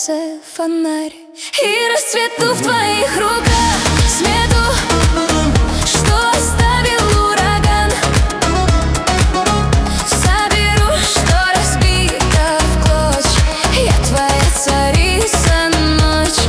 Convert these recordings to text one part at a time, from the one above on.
сердце фонарь, и расцвету в твоих руках смету, что оставил ураган. Соберу, что разбито в клочья, я твоя царица ночь.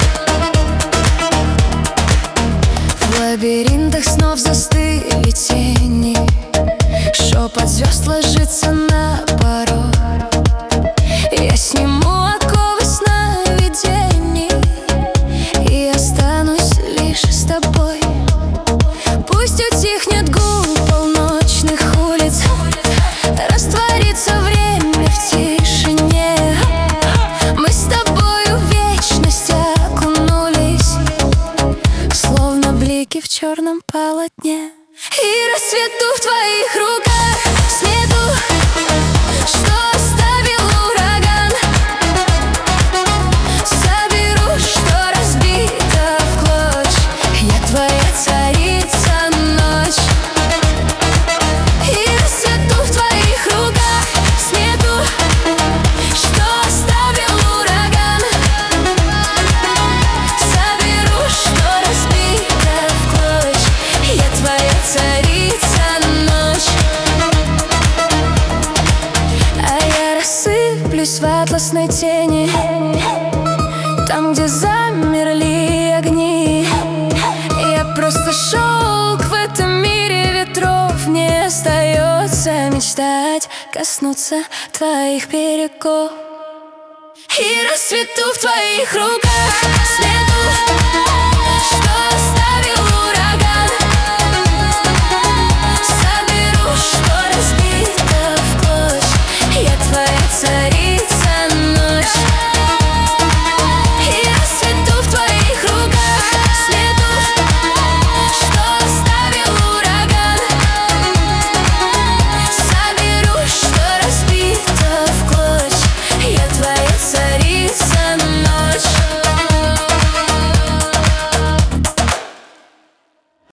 В лабиринтах снов застыли тени, шепот звезд ложится на порог. Я сниму оковы сновидений и останусь лишь с тобой. Пусть утихнет гул полночных улиц, растворится время в тишине. Мы с тобою в вечность окунулись, словно блики в черном полотне. И расцвету в твоих руках смету, что оставил ураган. Соберу, что разбито в клочья, я твоя царица ночь. И расцвету в твоих руках смету, что оставил ураган. Соберу, что разбито в клочья, я твоя царица ночь. А я рассыплюсь в атласной тени, там, где замерли огни. Я просто шелк в этом мире ветров. Мне остается мечтать коснуться твоих берегов. И расцвету в твоих руках смету, что оставил ураган. Соберу, что разбито в клочья, я твоя царица.